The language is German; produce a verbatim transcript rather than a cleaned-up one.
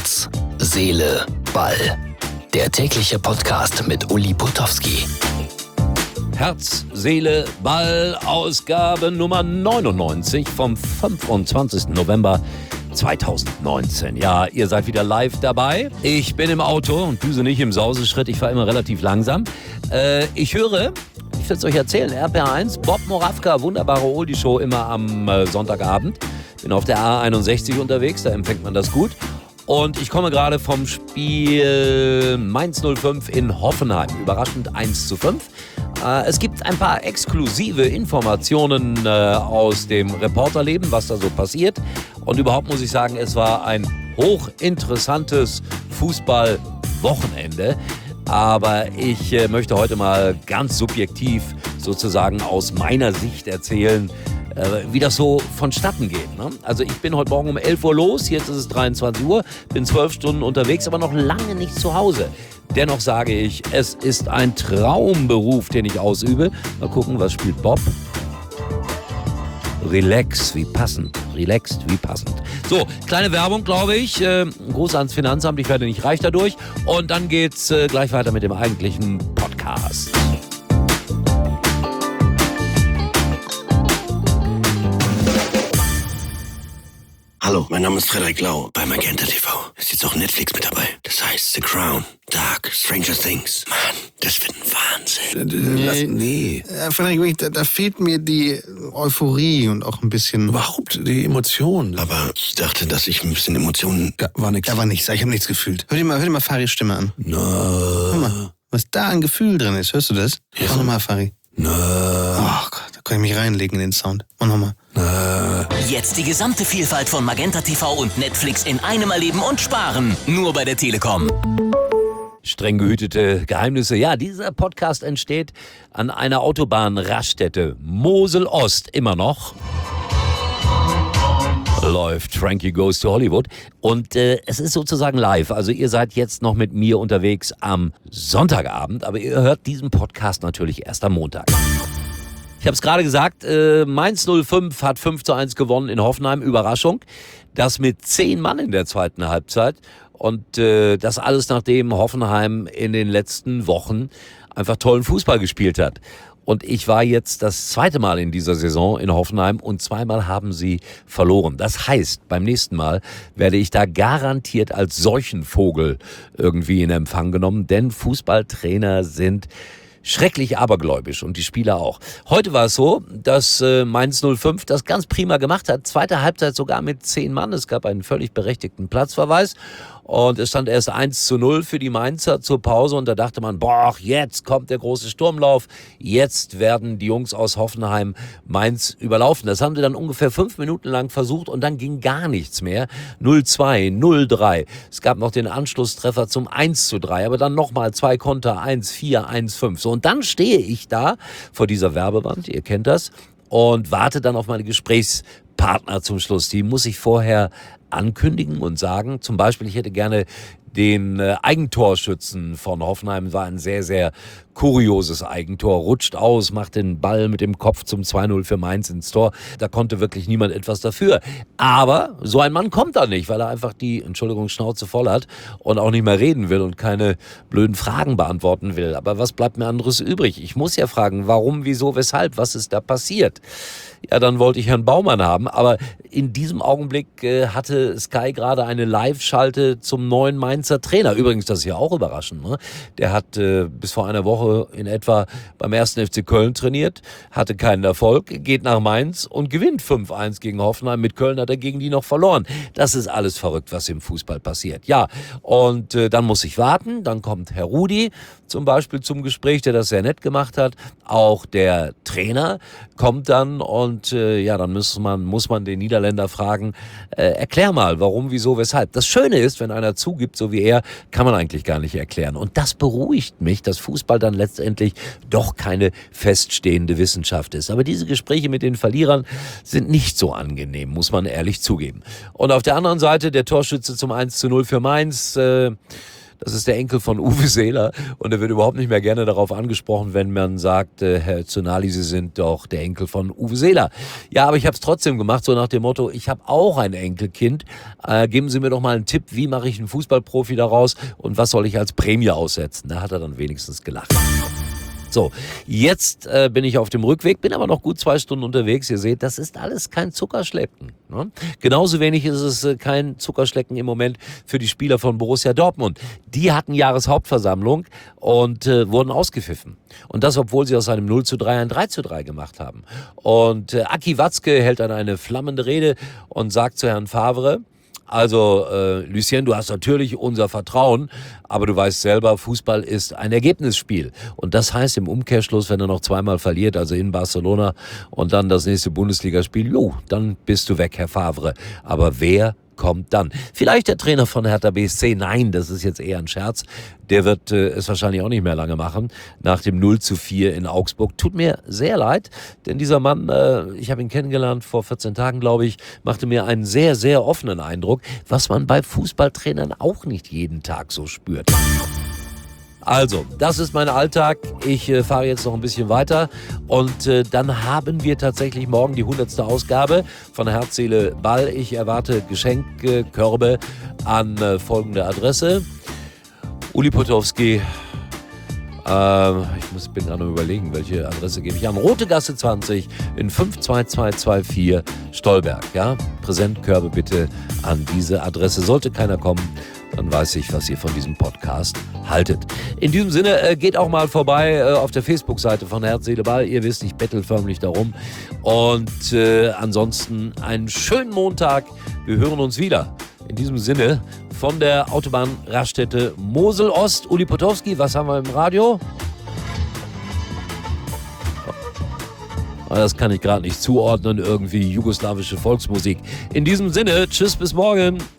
Herz, Seele, Ball. Der tägliche Podcast mit Uli Potowski. Herz, Seele, Ball, Ausgabe Nummer neunundneunzig vom fünfundzwanzigsten November zweitausendneunzehn. Ja, ihr seid wieder live dabei. Ich bin im Auto und düse nicht im Sauseschritt. Ich fahre immer relativ langsam. Äh, ich höre, ich will es euch erzählen, R P R eins, Bob Moravka, wunderbare Oldie-Show immer am äh, Sonntagabend. Bin auf der A einundsechzig unterwegs, da empfängt man das gut. Und ich komme gerade vom Spiel Mainz null fünf in Hoffenheim. Überraschend eins zu fünf. Äh, es gibt ein paar exklusive Informationen äh, aus dem Reporterleben, was da so passiert. Und überhaupt muss ich sagen, es war ein hochinteressantes Fußballwochenende. Aber ich äh, möchte heute mal ganz subjektiv sozusagen aus meiner Sicht erzählen, wie das so vonstatten geht. Ne? Also ich bin heute Morgen um elf Uhr los, jetzt ist es dreiundzwanzig Uhr, bin zwölf Stunden unterwegs, aber noch lange nicht zu Hause. Dennoch sage ich, es ist ein Traumberuf, den ich ausübe. Mal gucken, was spielt Bob? Relax, wie passend. Relaxed, wie passend. So, kleine Werbung, glaube ich. Äh, Gruß ans Finanzamt, ich werde nicht reich dadurch. Und dann geht's äh, gleich weiter mit dem eigentlichen Podcast. Hallo, mein Name ist Frederik Lau bei Magenta T V. Ist jetzt auch Netflix mit dabei. Das heißt The Crown, Dark, Stranger Things. Mann, das wird ein Wahnsinn. Nee, Lass, nee. Äh, Frederik, da, da fehlt mir die Euphorie und auch ein bisschen... Überhaupt die Emotionen. Aber ich dachte, dass ich ein bisschen Emotionen... Ja, war nix. Da war nichts, ich habe nichts gefühlt. Hör dir mal, hör dir mal Faris Stimme an. Na. Hör mal, was da an Gefühl drin ist, hörst du das? Ja. Mach nochmal, Fari. Na. Oh Gott, da kann ich mich reinlegen in den Sound. Mach nochmal. Na. Jetzt die gesamte Vielfalt von Magenta T V und Netflix in einem erleben und sparen. Nur bei der Telekom. Streng gehütete Geheimnisse. Ja, dieser Podcast entsteht an einer Autobahnraststätte. Mosel-Ost immer noch. Läuft Frankie Goes to Hollywood. Und äh, es ist sozusagen live. Also ihr seid jetzt noch mit mir unterwegs am Sonntagabend. Aber ihr hört diesen Podcast natürlich erst am Montag. Ich habe es gerade gesagt, äh, Mainz null fünf hat fünf zu eins gewonnen in Hoffenheim. Überraschung. Das mit zehn Mann in der zweiten Halbzeit. Und äh, das alles, nachdem Hoffenheim in den letzten Wochen einfach tollen Fußball gespielt hat. Und ich war jetzt das zweite Mal in dieser Saison in Hoffenheim und zweimal haben sie verloren. Das heißt, beim nächsten Mal werde ich da garantiert als Seuchenvogel irgendwie in Empfang genommen, denn Fußballtrainer sind schrecklich abergläubisch und die Spieler auch. Heute war es so, dass äh, Mainz null fünf das ganz prima gemacht hat. Zweite Halbzeit sogar mit zehn Mann. Es gab einen völlig berechtigten Platzverweis. Und es stand erst eins zu null für die Mainzer zur Pause. Und da dachte man, boah, jetzt kommt der große Sturmlauf. Jetzt werden die Jungs aus Hoffenheim Mainz überlaufen. Das haben sie dann ungefähr fünf Minuten lang versucht. Und dann ging gar nichts mehr. null zwei, null drei. Es gab noch den Anschlusstreffer zum eins zu drei. Aber dann nochmal zwei Konter, eins vier, eins fünf. So, und dann stehe ich da vor dieser Werbewand. Ihr kennt das. Und warte dann auf meine Gesprächspartner zum Schluss. Die muss ich vorher ankündigen und sagen, zum Beispiel, ich hätte gerne den äh, Eigentorschützen von Hoffenheim, war ein sehr, sehr kurioses Eigentor, rutscht aus, macht den Ball mit dem Kopf zum zwei null für Mainz ins Tor. Da konnte wirklich niemand etwas dafür. Aber so ein Mann kommt da nicht, weil er einfach die, Entschuldigung, Schnauze voll hat und auch nicht mehr reden will und keine blöden Fragen beantworten will. Aber was bleibt mir anderes übrig? Ich muss ja fragen, warum, wieso, weshalb, was ist da passiert? Ja, dann wollte ich Herrn Baumann haben, aber in diesem Augenblick äh, hatte Sky gerade eine Live-Schalte zum neuen Mainzer Trainer. Übrigens, das ist ja auch überraschend, ne? Der hat äh, bis vor einer Woche in etwa beim ersten F C Köln trainiert, hatte keinen Erfolg, geht nach Mainz und gewinnt fünf eins gegen Hoffenheim. Mit Köln hat er gegen die noch verloren. Das ist alles verrückt, was im Fußball passiert. Ja, und äh, dann muss ich warten, dann kommt Herr Rudi zum Beispiel zum Gespräch, der das sehr nett gemacht hat. Auch der Trainer kommt dann und äh, ja, dann muss man, muss man den Niederländer fragen, äh, erklär mal, warum, wieso, weshalb. Das Schöne ist, wenn einer zugibt, so wie er, kann man eigentlich gar nicht erklären. Und das beruhigt mich, dass Fußball dann letztendlich doch keine feststehende Wissenschaft ist. Aber diese Gespräche mit den Verlierern sind nicht so angenehm, muss man ehrlich zugeben. Und auf der anderen Seite der Torschütze zum eins zu null für Mainz, äh, Das ist der Enkel von Uwe Seeler und er wird überhaupt nicht mehr gerne darauf angesprochen, wenn man sagt, äh, Herr Zunali, Sie sind doch der Enkel von Uwe Seeler. Ja, aber ich habe es trotzdem gemacht, so nach dem Motto, ich habe auch ein Enkelkind. Äh, geben Sie mir doch mal einen Tipp, wie mache ich einen Fußballprofi daraus und was soll ich als Prämie aussetzen? Da hat er dann wenigstens gelacht. So, jetzt äh, bin ich auf dem Rückweg, bin aber noch gut zwei Stunden unterwegs. Ihr seht, das ist alles kein Zuckerschlecken. Ne? Genauso wenig ist es äh, kein Zuckerschlecken im Moment für die Spieler von Borussia Dortmund. Die hatten Jahreshauptversammlung und äh, wurden ausgepfiffen. Und das, obwohl sie aus einem null zu drei ein drei zu drei gemacht haben. Und äh, Aki Watzke hält dann eine flammende Rede und sagt zu Herrn Favre, also, äh, Lucien, du hast natürlich unser Vertrauen, aber du weißt selber, Fußball ist ein Ergebnisspiel. Und das heißt im Umkehrschluss, wenn er noch zweimal verliert, also in Barcelona und dann das nächste Bundesligaspiel, jo, dann bist du weg, Herr Favre. Aber wer kommt dann? Vielleicht der Trainer von Hertha B S C? Nein, das ist jetzt eher ein Scherz. Der wird äh, es wahrscheinlich auch nicht mehr lange machen, nach dem null zu vier in Augsburg. Tut mir sehr leid, denn dieser Mann, äh, ich habe ihn kennengelernt vor vierzehn Tagen, glaube ich, machte mir einen sehr, sehr offenen Eindruck, was man bei Fußballtrainern auch nicht jeden Tag so spürt. Also, das ist mein Alltag. Ich äh, fahre jetzt noch ein bisschen weiter und äh, dann haben wir tatsächlich morgen die hundertste Ausgabe von Herz, Seele, Ball. Ich erwarte Geschenkkörbe an äh, folgende Adresse. Uli Potowski, äh, ich muss, bin gerade noch überlegen, welche Adresse gebe ich an. Rote Gasse zwanzig in fünf zwei zwei zwei vier Stolberg. Ja? Präsentkörbe bitte an diese Adresse. Sollte keiner kommen, dann weiß ich, was ihr von diesem Podcast haltet. In diesem Sinne, äh, geht auch mal vorbei äh, auf der Facebook-Seite von Herz, Seele, Ball. Ihr wisst, ich bettel förmlich darum. Und äh, ansonsten einen schönen Montag. Wir hören uns wieder. In diesem Sinne, von der Autobahn-Raststätte Mosel-Ost. Uli Potowski, was haben wir im Radio? Das kann ich gerade nicht zuordnen. Irgendwie jugoslawische Volksmusik. In diesem Sinne, tschüss, bis morgen.